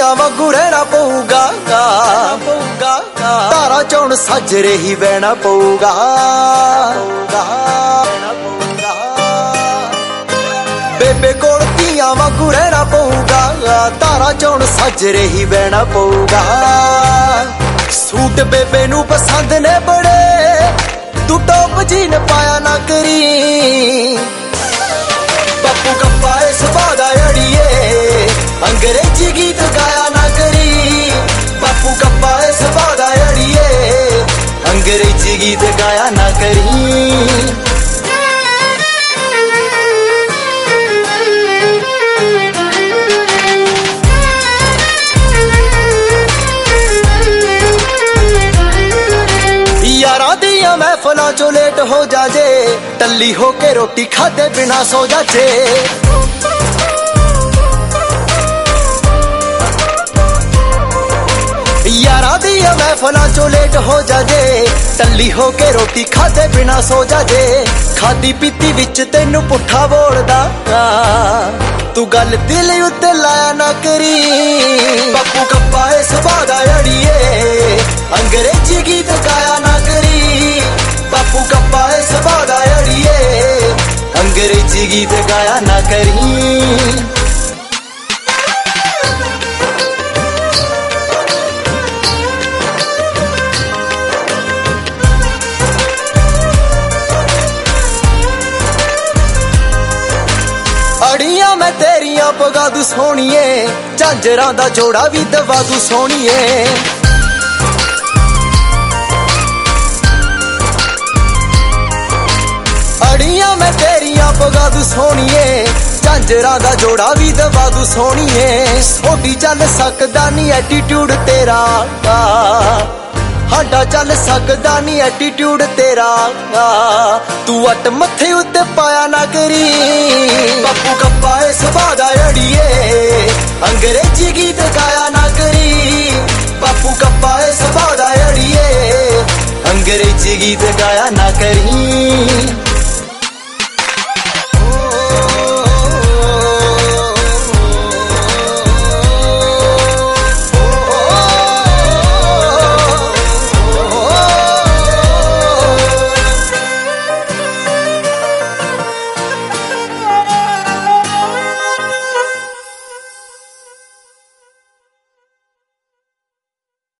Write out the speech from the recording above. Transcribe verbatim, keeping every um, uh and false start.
ਧੀਆਂ ਵਾਂਗੂ ਰਹਿਣਾ ਪਊਗਾ ਤਾਰਾ ਚੌਣ ਸਾਜਰੇ ਹੀ ਬਹਿਣਾ ਪਊਗਾ ਬੇਬੇ ਕੋਲ ਧੀਆਂ ਵਾਂਗੂ ਰਹਿਣਾ ਪਊਗਾ ਤਾਰਾ ਚੌਣ ਸਾਜਰੇ ਹੀ ਬਹਿਣਾ ਪਊਗਾ ਸੂਟ ਬੇਬੇ ਨੂੰ ਪਸੰਦ ਨੇ ਬੜੇ ਤੂੰ ਟੌਪ ਜੀਨ ਪਾਇਆ ਨਾ ਕਰੀ ਬਾਪੂ ਕੱਪਾ ਇਸ ਵਾਦਾ ਅੜੀਏ ਅੰਗਰੇਜ਼ੀ ਗੀਤ ਗਾਇਆ ਨਾ ਕਰੀ ਬਾਪੂ ਕੱਪਾ ਇਸ ਵਾਦਾ ਅੜੀਏ ਅੰਗਰੇਜ਼ੀ ਗੀਤ ਗਾਇਆ ਨਾ ਕਰੀ यारा दिया महफलों चो लेट हो जाजे टल्ली होके रोटी खाते बिना सो जाजे यारा दिया महफलों चो लेट हो जाजे टल्ली होके रोटी खाते बिना सो जाजे खादी पीती विच तेनू पुठा बोलदा तू गल दिल उत्ते लाया ना करी बापू कप्पा इस वादा अड़िए अंग्रेजी गीत गाया ना करी बापू कप्पा इस वादा अड़िए अंग्रेजी गीत गाया ना करी अड़िया मैं तेरिया पगा दू सोनिए झांजरां दा जोड़ा भी दवा दू सोनिए अड़िया मैं तेरिया पगा दू सोनिए झांजरां दा जोड़ा भी दवा दू सोनिए सोडी चल सकदा नी एटीट्यूड तेरा हाडा चल सकदा नी एटीट्यूड तेरा तू अट मथे उत्ते पाया ना करी बापू कप्पा इस वादा अड़िए अंग्रेजी गीत गाया ना करी बापू कप्पा इस वादा अड़िए अंग्रेजी गीत गाया ना करी